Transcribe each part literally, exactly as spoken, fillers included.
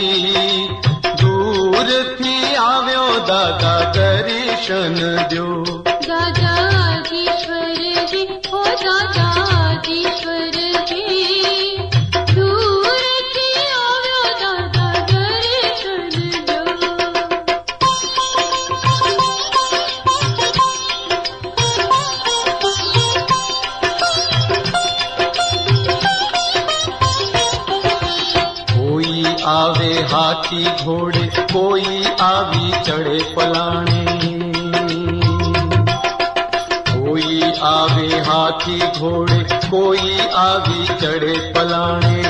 दूर थी आव्यो दादा दर्शन द्यो। दादा आदिश्वर जी, ओ दादा आदिश्वर जी, दूर थी आव्यो दादा दर्शन द्यो। कोई आवे हाथी घोड़े, कोई आवी चढ़े पलाणे। कोई आवे हाथी घोड़े, कोई आवी चढ़े पलाणे।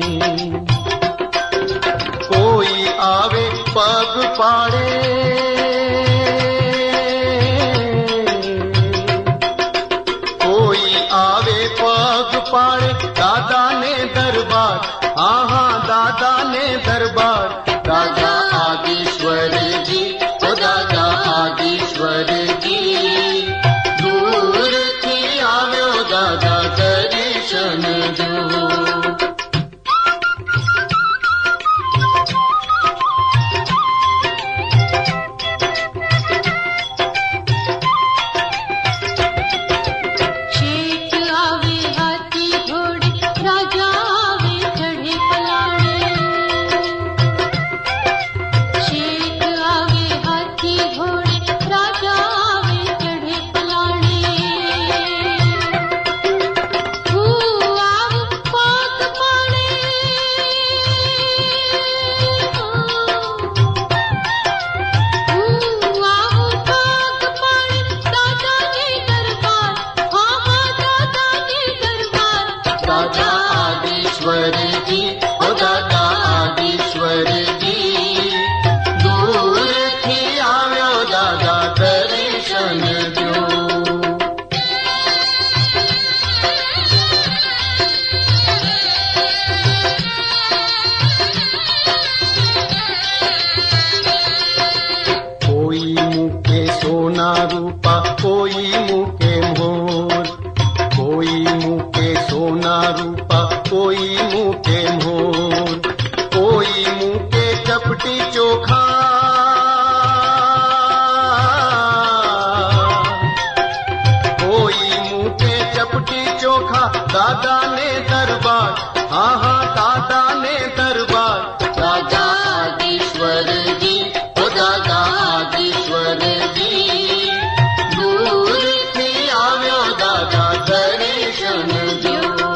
कोई आवे पग पाड़े, कोई आवे पग पाड़े। दादा ने दरबार, हाँ हाँ दादा ने दरबार। दादा आदिश्वर जी, ओ दादा आदिश्वर जी, दूर थी आव्यो दादा दर्शन द्यो। शेख आवे हाथी घोड़े, राजा आवे चढ़े पलाणे। शेख आवे हाथी घोड़े, राजा आवे चढ़े पलाणे। हू आव पाग पाणे, हू आव पाग पाणे। दादा ने दरबार, हाँ हाँ दादा ने दरबार। दादा आदिश्वर जी, ओ दादा आदिश्वर जी, दूर थी आव्यो दादा दर्शन द्यो। कोई मुके सोना रूपा, कोई मुके मोर। कोई मुके सोना रूपा, कोई मुके मोर। कोई मुके चपटी चोखा, कोई मुके चपटी चोखा। दादा ने दरबार, हाँ हाँ दादा ने दरबार। दादा आदिश्वर जी, ओ दादा आदिश्वर जी, दूर थी आव्यो दादा दर्शन द्यो।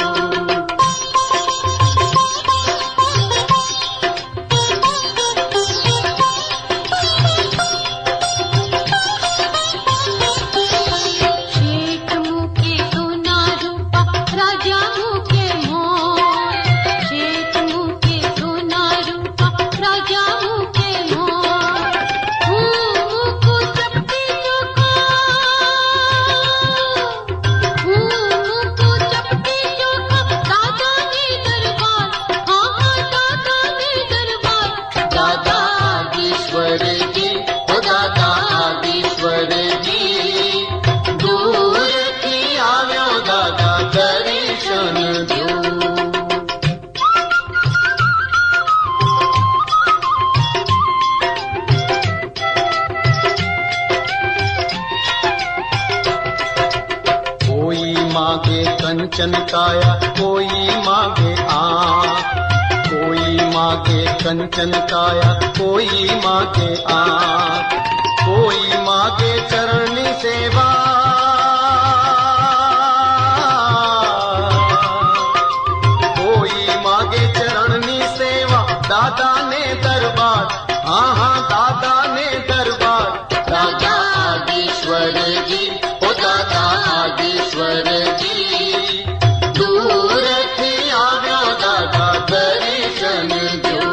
शेख मुके सोना रूपा, राजा मुके मोर। शेख मुके सोना रूपा, राजा मुके मोर। हू मुकु चपटी चोखा, हू मुकु चपटी चोखा। दादा ने दरबार, हाँ हाँ दादा ने दरबार। दादा आदिश्वर जी, ओ दादा आदिश्वर जी, दूर थी आव्यो दादा दर्शन द्यो। कोई मांगे कंचन काया, कोई मांगे आँख। कोई मांगे कंचन काया, कोई मांगे आँख। कोई मांगे चरणी सेवा, कोई मांगे चरणी सेवा। दादा ने दरबार, हाँ हाँ दादा ने दरबार। दादा आदिश्वर जी, ओ दादा आदिश्वर जी, दूर थी आव्यो दादा दर्शन द्यो।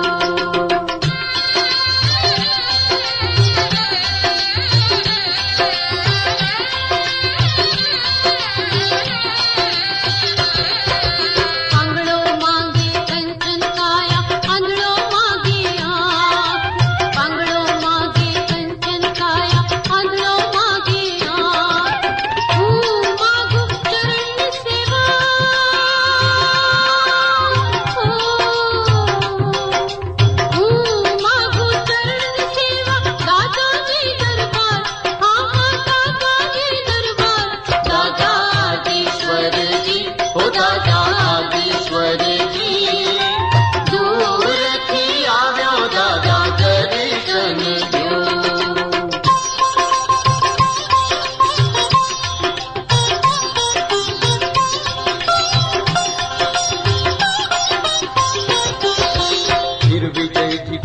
आंगड़ो मांगे कंचन काया, आंगड़ो मांगे आँख। आंगड़ो मांगे कंचन काया, आंगड़ो मांगे आँख।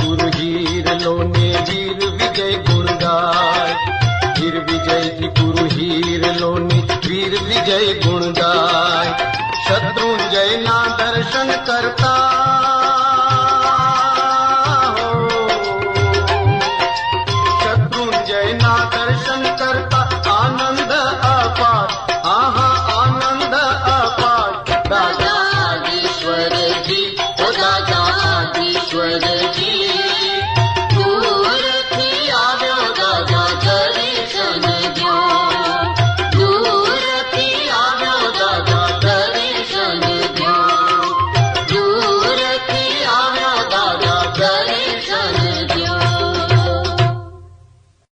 गुरु हीर लोने वीर विजय गुण गाय। वीर विजय की गुरु हीर लोने वीर विजय गुण गाय। शत्रुंजय ना दर्शन करता हो, शत्रुंजय ना दर्शन करता आनंद अपार, आहा आनंद अपार। दादा